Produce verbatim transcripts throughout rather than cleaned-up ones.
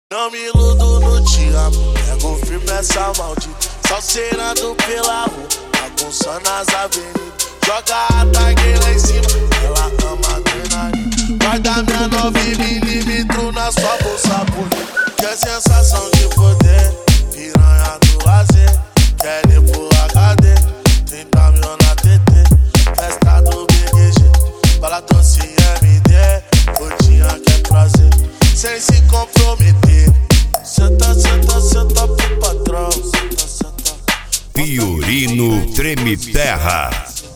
Não me iludo no te amo, pego firme essa maldita. Salseirando pela rua, bagunçando as avenidas. Joga a tag lá em cima, ela ama adrenalina. Guarda minha nove milímetros na sua bolsa bonita. Quer sensação de poder, piranha do lazer. Quer ir pro H D, trinta mil na T T. Festa do B G G, bala doce M D. Gordinha quer prazer, sem se comprometer. Senta, senta, senta pro patrão. Senta, senta. Fiorino Treme Terra.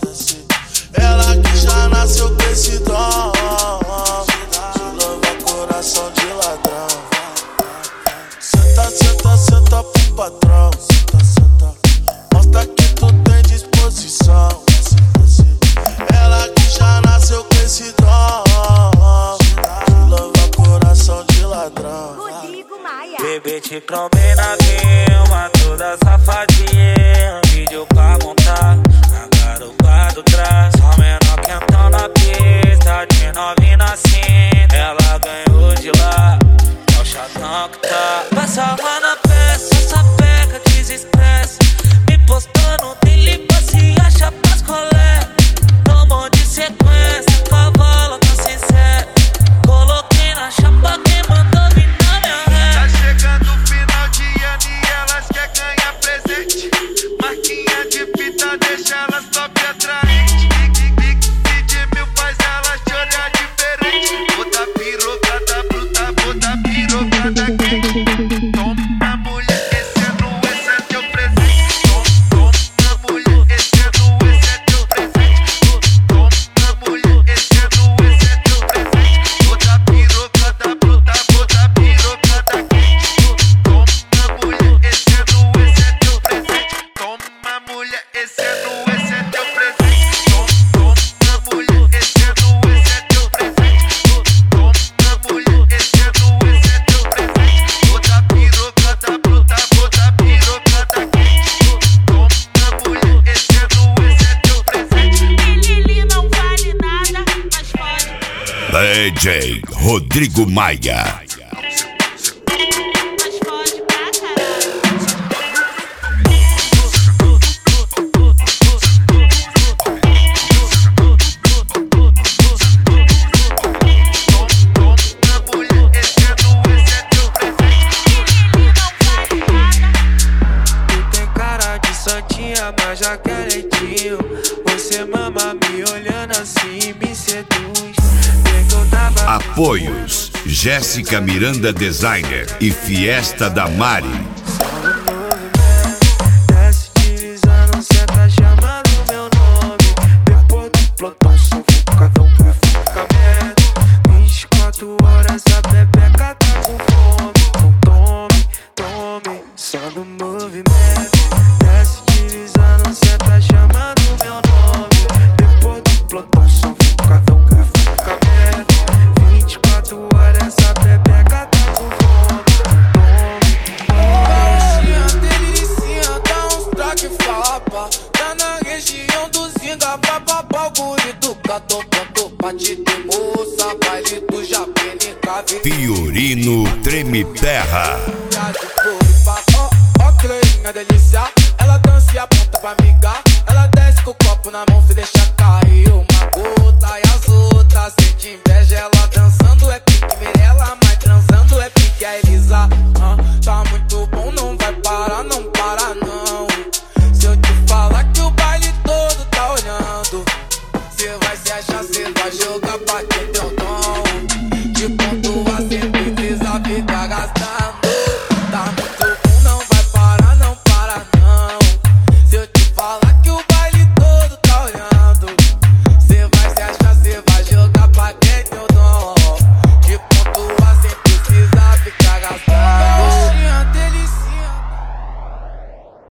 Ela que já nasceu com esse dom de louvar coração de ladrão. Senta, senta, senta pro patrão. Senta, senta. Mostra que tu tem disposição. Ela que já nasceu com esse dom de louvar coração de ladrão. Bebê te cromei na vilma, toda safadinha. Vídeo pra montar, na garupa do trás. Só menor quentão na pista, de novinha na cinta. Ela ganhou de lá, é o chatão que tá. Passa lá na peça, essa peca desestressa. Me postou no dele, se acha pras colé. Tomou de sequência, cavalo tá sincero. Coloquei na chapa, quem mandou vir na minha ré. Tá chegando o final de ano e elas quer ganhar presente. Marquinha de fita deixa elas top atraente. De mil faz elas te olhar diferente. Vou dar pirocada bruta, vou dar pirocada quente. Toma mulher, esse é no, esse é teu presente. Toma mulher, esse é no, esse é teu presente. Toma mulher, esse é no, esse é teu presente. Vou dar pirocada bruta, vou dar pirocada quente. Toma mulher, esse é no, esse é teu presente. Toma mulher, esse é no, esse é teu presente. Toma mulher, esse é no, esse é teu presente. Toma mulher, esse é no, esse é teu presente. Vou dar pirocada bruta, vou dar pirocada quente. Toma mulher, esse é no, esse é teu presente. Lili não vale nada, mas pode, D J Rodrigo Maia. mas pode pra caralho. Toma mulher, esse é no, esse é teu presente. Lili não vale nada. Tu tem cara de santinha, mas já quer leitinho. Você mama me olhando assim, me seduz. Perguntava Apoios: Jéssica Miranda Designer e Fiesta da Mari. desce deslizando, cê tá chamando meu nome. Depois do plantão, sufocadão, fica merda. vinte e quatro horas a pepeca tá com fome. Então tome, tome, só no movimento. Desce deslizando, cê tá chamando meu nome. Depois do plantão, sufocadão, fica merda. vinte e quatro horas a pepeca tá com fome. Paulistinha, delicinha, dá uns toque fapa. Tá na região do Zinga, vai pra bagulho do Catô, canto pra te ter moça. Baile do Japenica, Fiorino Treme Terra. Ó, ó, que loirinha delícia. Ela dança e aponta pra amiga. Ela desce com o copo na mão, se deixa cair uma gota. E as outras sente inveja. Ela dançando é pique Mirella, mas transando é pique a Elisa. Ah, tá muito